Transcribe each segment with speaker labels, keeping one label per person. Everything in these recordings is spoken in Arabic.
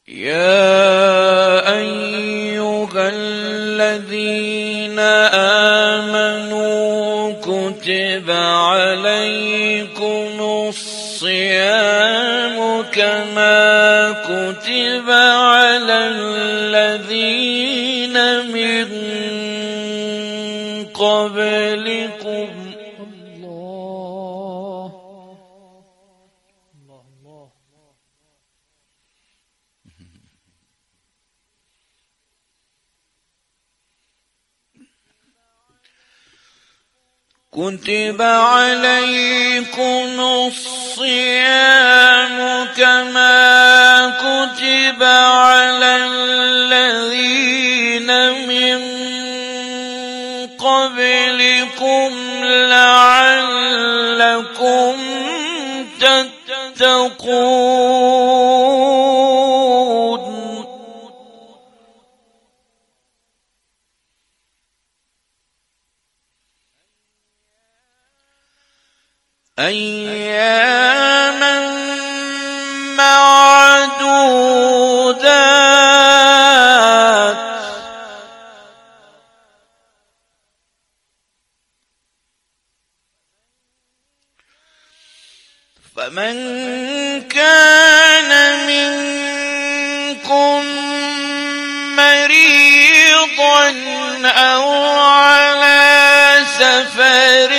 Speaker 1: يا أيها الذين آمنوا كتب عليكم الصيام كما كتب على الذين من قبلكم كتب عليكم الصيام كما كتب على الذين من قبلكم لعلكم تتقون أياما معدودات فمن كان منكم مريضا أو على سفر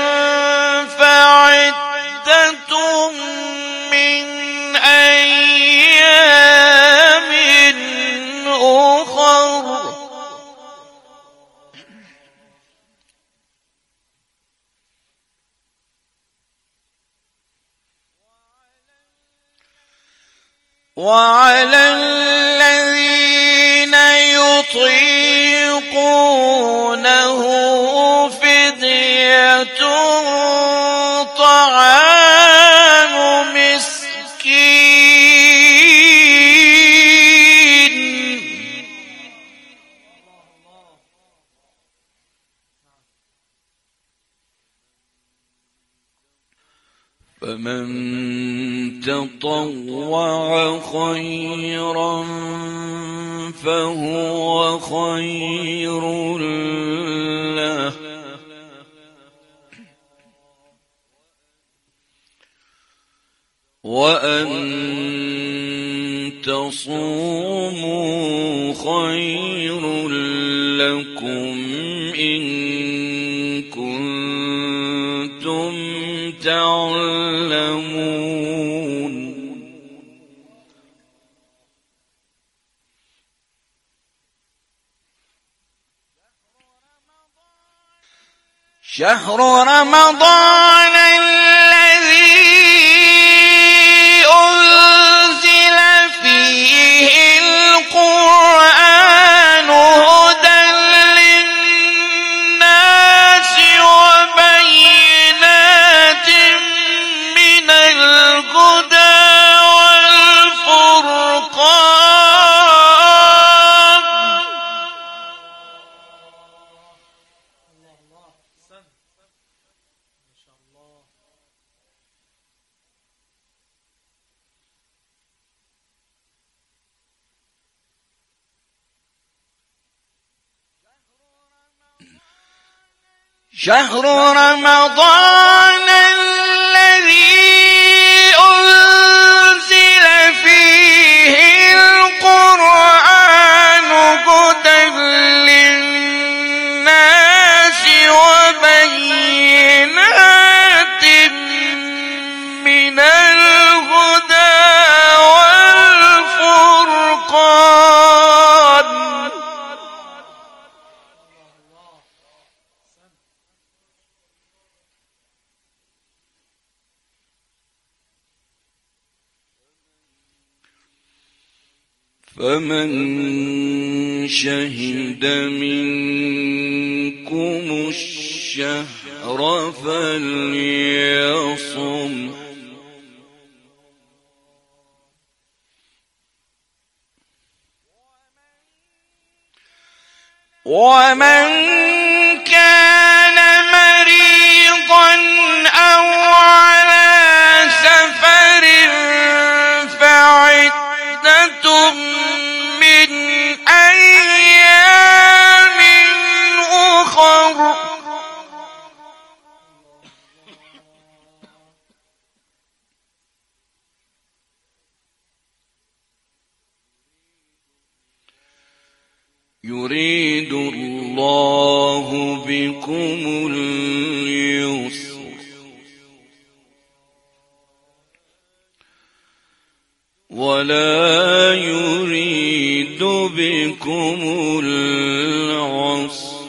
Speaker 1: فعدة من أيام أخر وعلى الذين يطيقونه فدية طعام مسكين فمن تطوع خيرا فهو خير له وأن تصوموا خير لكم إن كنتم تعلمون شهر رمضان الذي أنزل فيه القرآن هدى للناس وبينات من الهدى والفرقان شهر رمضان الذي أنزل فيه القرآن هدى للناس وبينات من الهدى والفرقان فمن شهد منكم الشهر فليصم ومن كان مريضا أو على سفر فعدة يريد الله بكم اليسر ولا يريد بكم العسر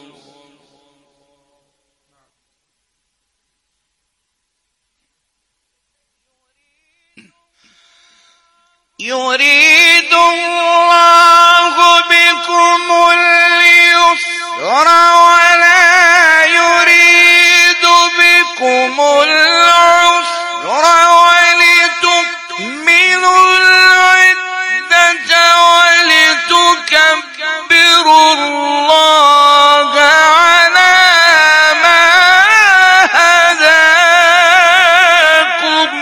Speaker 1: يريد الله بكم اليسر ولا يريد بكم العسر ولتكملوا العدة ولتكبروا الله على ما هداكم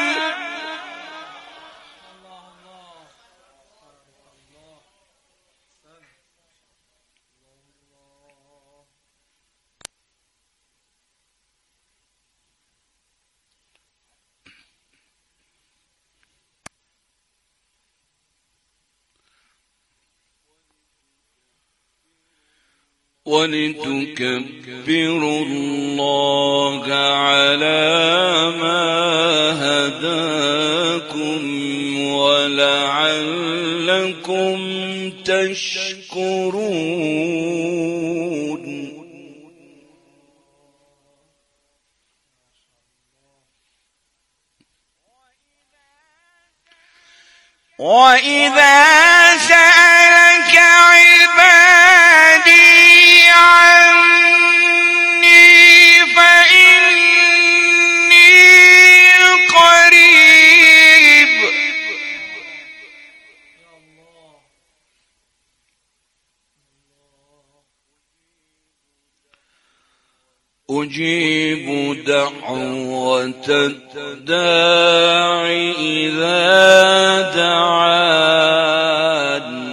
Speaker 1: ولتكبروا الله على ما هداكم ولعلكم تشكرون وإذا سألك عبادي عني فإني قريب أجيب دعوة الداع إذا دعان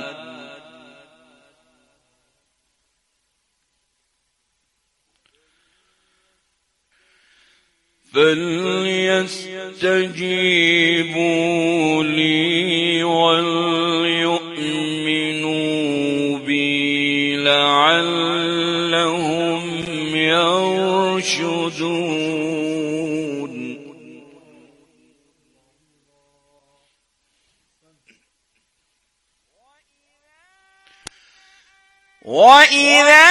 Speaker 1: فليستجيبوا لي وليؤمنوا بي لعلهم يرشدون وإذا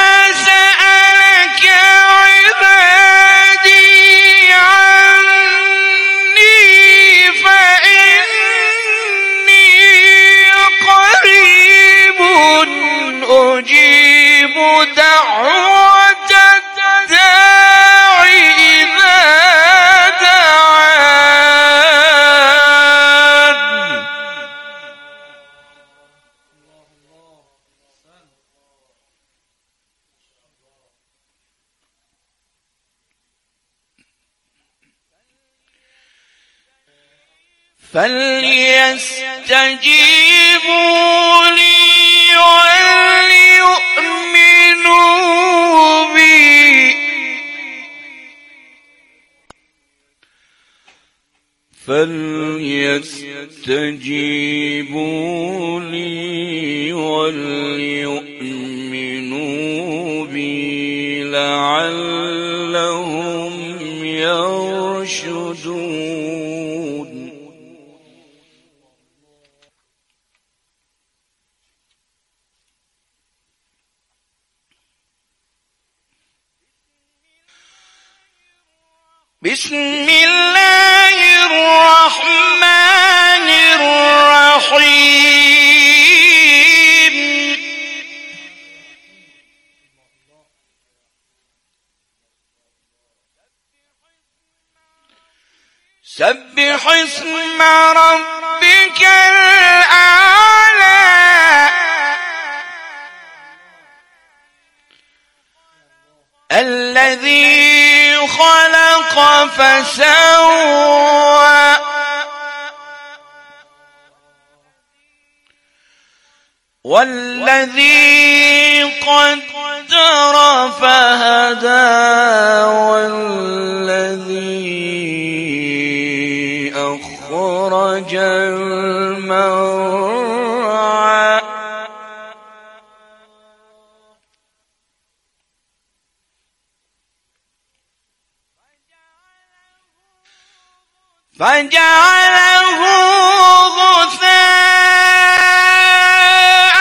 Speaker 1: سألك عبادي عني فإني قريب أجيب دعوة الداع إذا دعان فليستجيبوا لي وليؤمنوا بي فليستجيبوا لي وليؤمنوا بي لعلهم يرشدون بسم الله الرحمن الرحيم سبح اسم ربك الأعلى الذي خلق فسوى والذي قدر فهدى والذي أخرج المرعى فجعله غثاء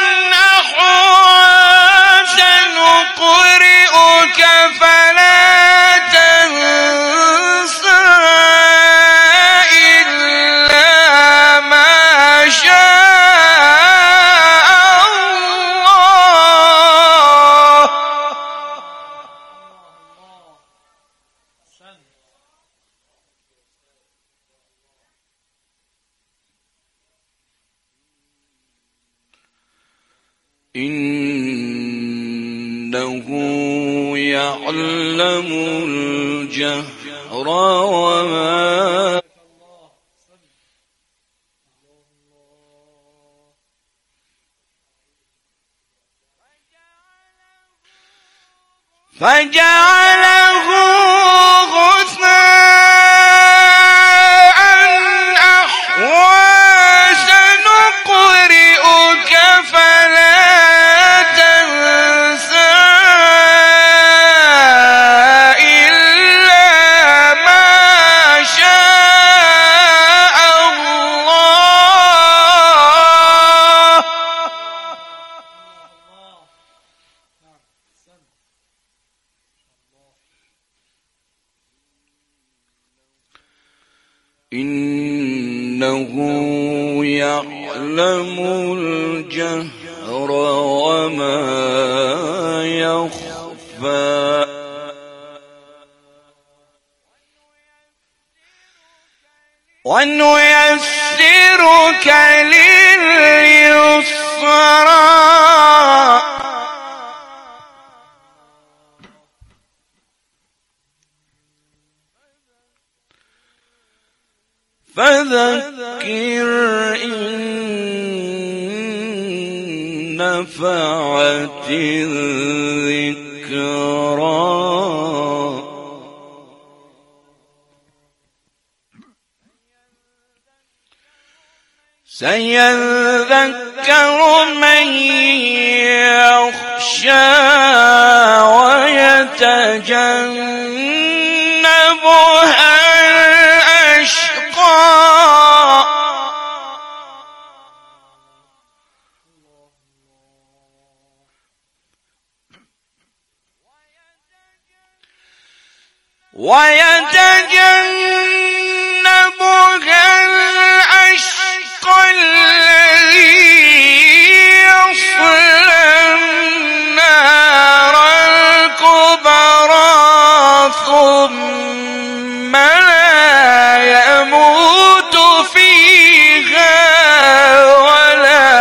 Speaker 1: أحوى سنقرئك فلا تنسى إلا ما شاء الله. إنه يعلم الجهر وما فجعله غثاء أحوى سنقرئك فلا تنسى إلا ما شاء الله. إنه يعلم الجهر وما يخفى. ونيسرك لليسرى فذكر إن نفعت الذكرى سيذكر من يخشى ويتجنبها الأشقى الذي يصلى النار الكبرى ثم لا يموت فيها ولا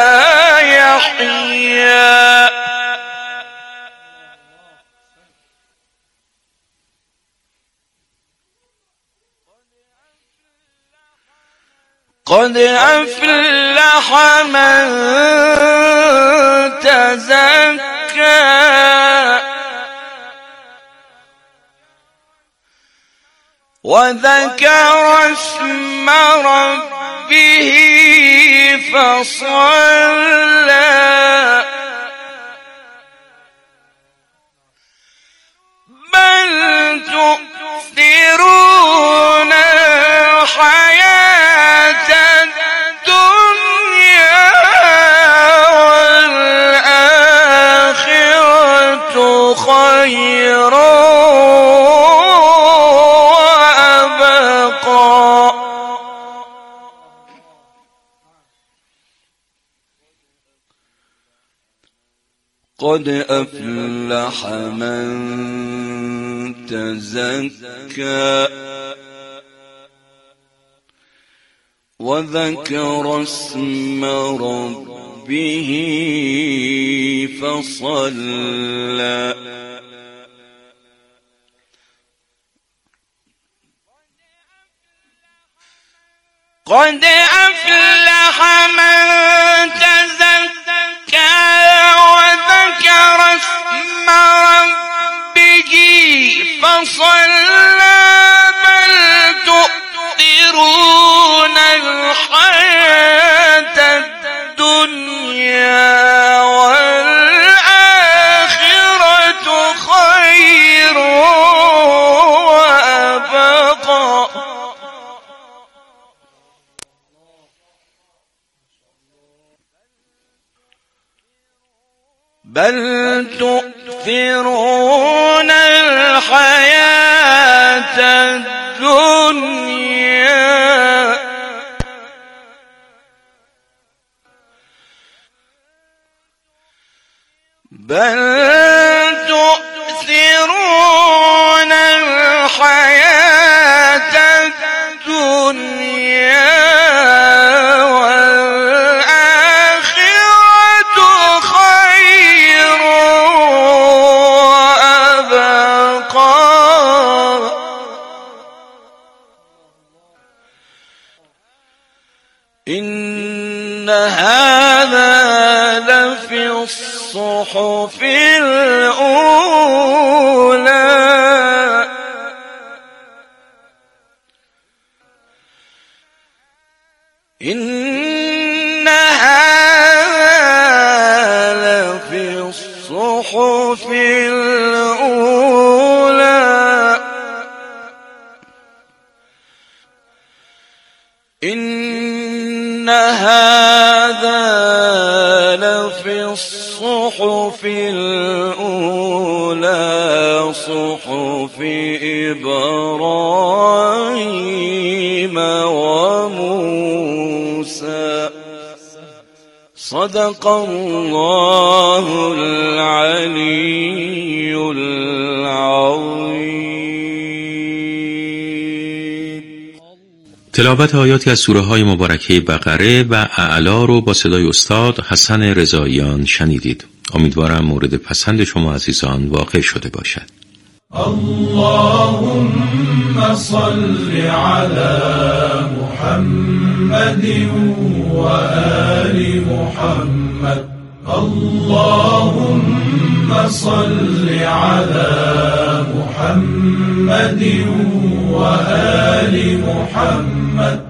Speaker 1: يحيا. قد أفلح من تزكى وذكر اسم ربه فصلى بل تؤثرون الحياة الدنيا والآخرة خير وأبقى. قد أفلح من تزكى وذكر اسم ربه فصلى قد أفلح من تزكى وذكر اسم ربه فصلى بل تؤثرون الحياة الدنيا والآخرة خير وأبقى. بل تؤثرون الحياة الدنيا بل تؤثرون الحياة الدنيا والآخرة خير وأبقى إن هذا لفي الصحف الأولى إن هذا لفي الصحف الأولى إن هذا لفي الصحف الأولى صحف إبراهيم وموسى صدق الله العلي العظيم.
Speaker 2: تلاوت آیاتی از سوره های مبارکه بقره و اعلی رو با صدای استاد حسن رضاییان شنیدید. امیدوارم مورد پسند شما عزیزان واقع شده باشد.
Speaker 3: اللهم صل على محمد و آل محمد. اللهم صل على محمد و آل محمد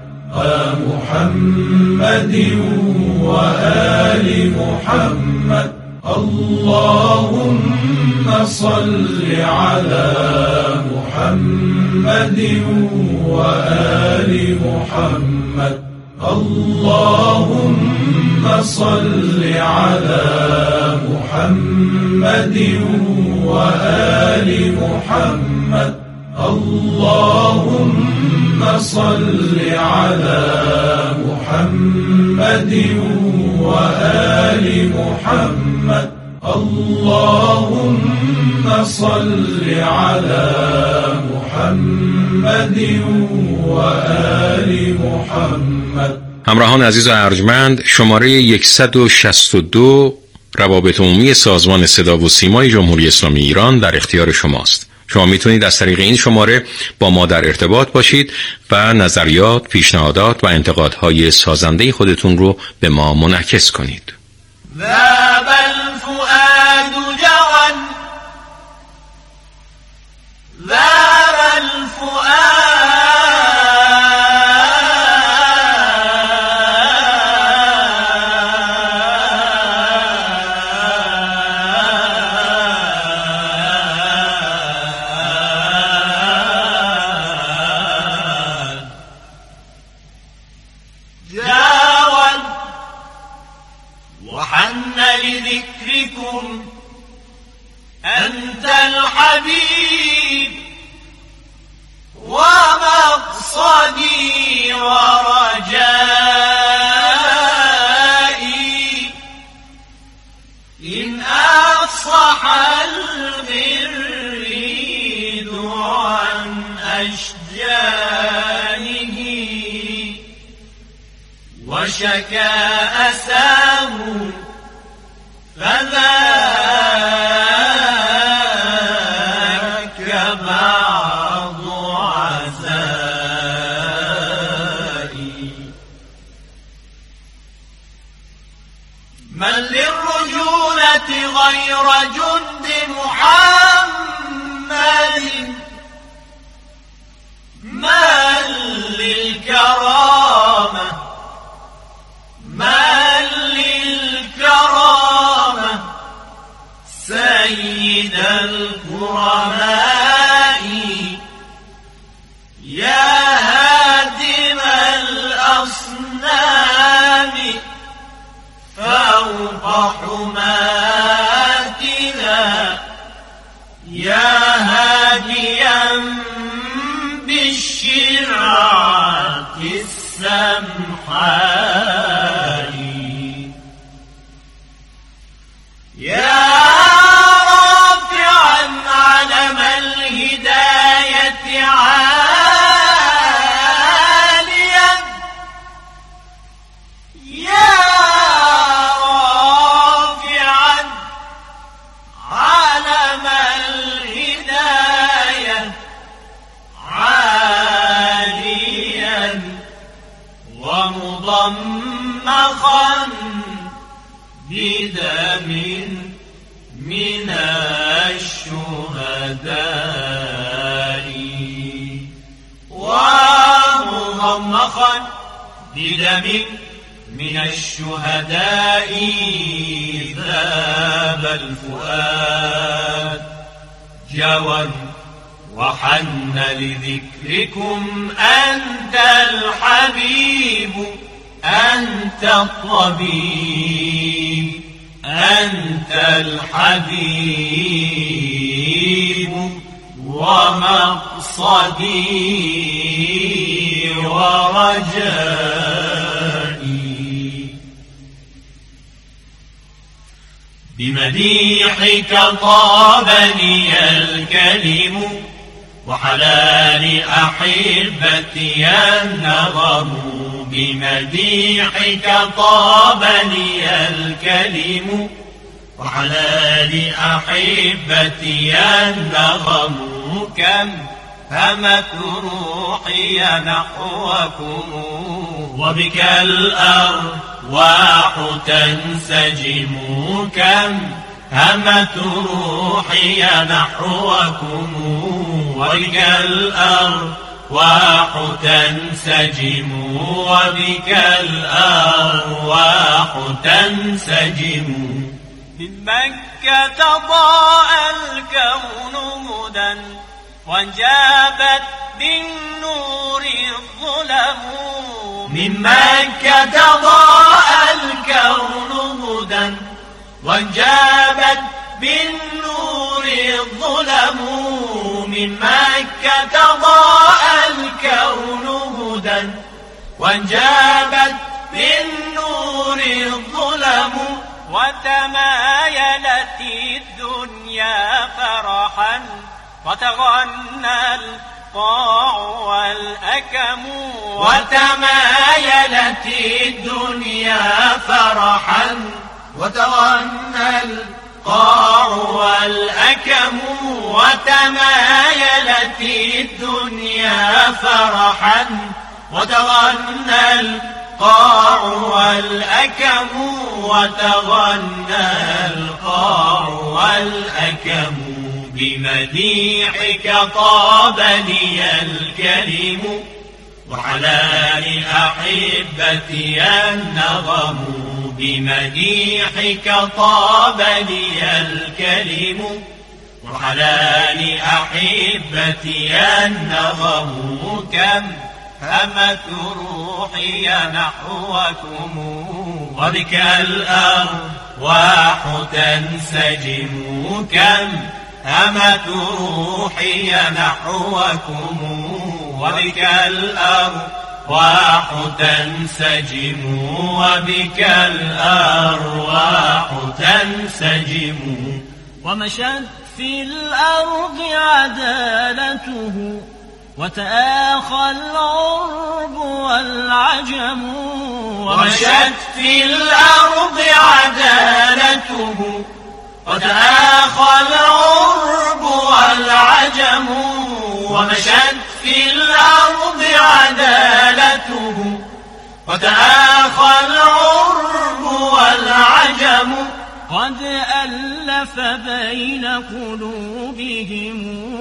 Speaker 3: محمد و آل محمد. اللهم صل على محمد و آل محمد. اللهم صل على محمد و آل محمد. اللهم صل على محمد و آل محمد. اللهم صل على محمد و آل محمد.
Speaker 2: همراهان عزیز و ارجمند، شماره 162 روابط عمومی سازمان صدا و سیمای جمهوری اسلامی ایران در اختیار شماست. شما میتونید از طریق این شماره با ما در ارتباط باشید و نظریات، پیشنهادات و انتقادهای سازنده خودتون رو به ما منعکس کنید.
Speaker 3: ذاب الفؤاد جرا ذاب الفؤاد وحن لذكركم أنت الحبيب ومقصدي ورجائي. إن أصح المريد عن أشجانه وشكى أساه فذاك بعض عزائي. من للرجولة غير جند محمد؟ من للكرامة من للكرامة سيد الكرماء. يا هادم الأصنام فوق حماه مرمخا بدم من الشهداء ومرمخا بدم من الشهداء ذاب الفؤاد جوى وحن لذكركم أنت الحبيب أنت الطبيب أنت الحبيب ومقصدي ورجائي بمديحك طابني الكلم وحلال أحبتي النظر بمديحك طابني الكلم وحلال أحبتي النظر كم همت روحي نحوكم وبك الأرواح تنسجم كم همت روحي نحوكم وبك الأرواح تنسجم وبك الأرواح تنسجم
Speaker 4: من مكة ضاء الكون هدى وانجابت بالنور الظلم
Speaker 3: من مكة ضاء الكون هدى وانجابت بالنور الظلم من مكة ضاء الكون هدى وانجابت بالنور الظلم
Speaker 4: وتمايلت الدنيا فرحا وتغنى القاع والأكم
Speaker 3: وتمايلت الدنيا فرحا وتغنى القاع والأكم وتمايلت الدنيا فرحا وتغنى القاع والأكم وتغنى القاع والأكم بمديحك طاب لي الكلم وحلال أحبتي النظم بمديحك طاب لي الكلم وحلال أحبتي النظم كم همت روحي نحوكم وبك الأرواح تنسجم كم همت روحي نحوكم وبك الأرواح تنسجم وبك الأرواح تنسجم
Speaker 4: ومشت في الأرض عدالته وتآخى العرب والعجم
Speaker 3: ومشت في الأرض عدالته وتآخى العرب والعجم ومشت في الأرض عدالته وتآخى العرب والعجم
Speaker 4: قد ألف بين قلوبهم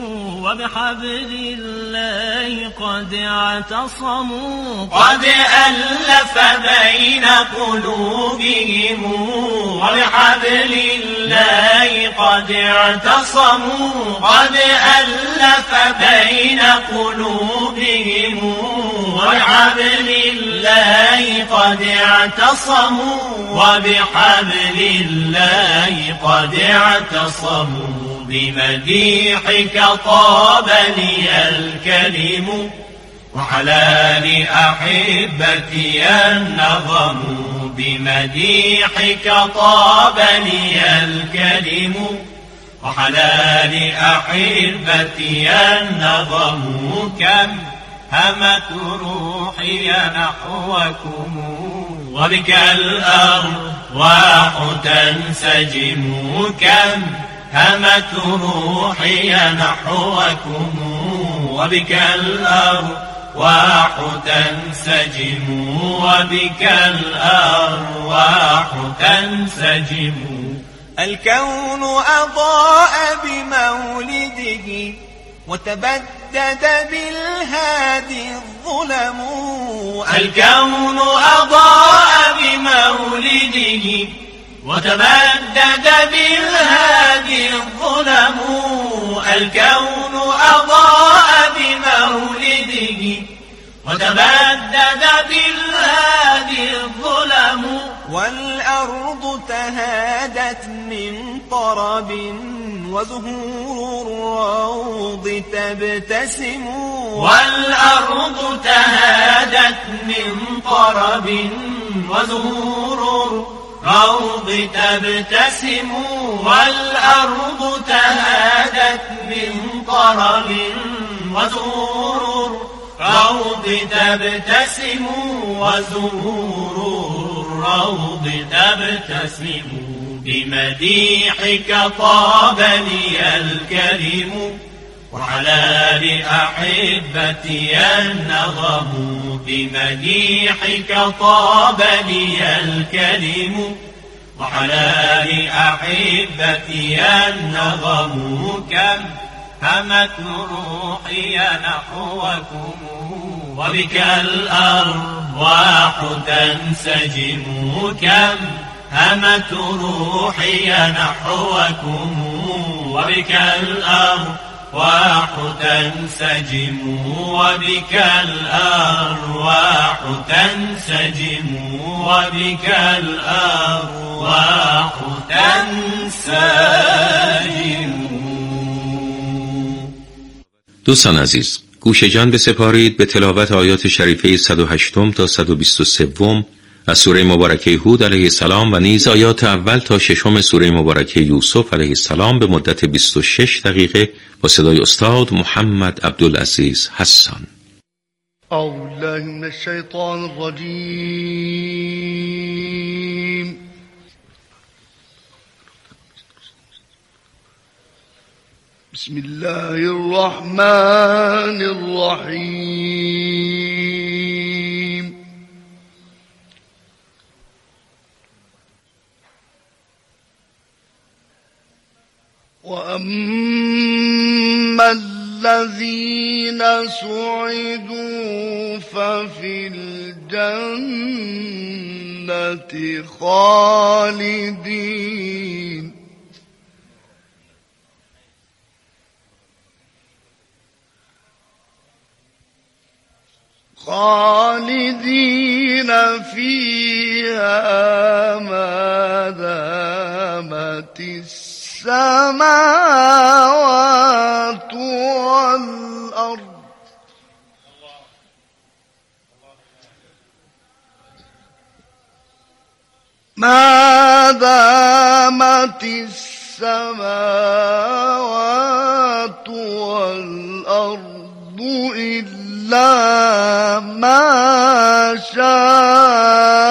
Speaker 4: وبحبل الله قد اعتصموا
Speaker 3: قد ألف بين قلوبهم وبحبل الله قد اعتصموا قد ألف بين قلوبهم وبحبل الله قد اعتصموا وبحبل الله قد اعتصموا بمديحك طاب لي الكلم وحلال أحبتي النظم بمديحك طاب لي الكلم وحلال أحبتي النظم كم همت روحي نحوكم وبك الأرواح تنسجم كم همت روحي نحوكم وبك الأرواح تنسجم وبك الأرواح تنسجم.
Speaker 5: الكون أضاء بمولده وتبدد بالهادي الظلم.
Speaker 3: الكون أضاء بمولده وتبدد بالهادي الظلم. الكون أضاء بمولده وتبدد بالهادي الظلم.
Speaker 5: والأرض تهادت من طرب وزهور الروض تبتسم.
Speaker 3: والأرض تهادت من طرب وزهور الروض تبتسم. والأرض تهادت من طرب وزهور الروض تبتسم. وزهور الروض تبتسم. بمديحك طاب لي الكرم وحلال أحبتي النظم. بمديحك طاب لي الكرم وحلال أحبتي النظم. كم همت روحي نحوكم وبك الأرواح تنسجم. كم همت روحي نحوكم وبك الأرواح تنسجم. وبك الأرواح تنسجم. وبك الأرواح تنسجم.
Speaker 2: دوستان عزیز، گوش جان بسپارید به تلاوت آیات شریفه 108 تا 123 از سوره مبارکه هود علیه السلام و نیز آیات اول تا 6 سوره مبارکه یوسف علیه السلام به مدت 26 دقیقه با صدای استاد محمد عبدالعزیز حسان.
Speaker 6: اعوذ بالله من الشیطان الرجیم. بسم الله الرحمن الرحیم. وَأَمَّا الَّذِينَ سُعِدُوا فَفِي الْجَنَّةِ خالدين فيها ما دامت السماوات والأرض ما دامت السماوات والأرض إلا ما شاء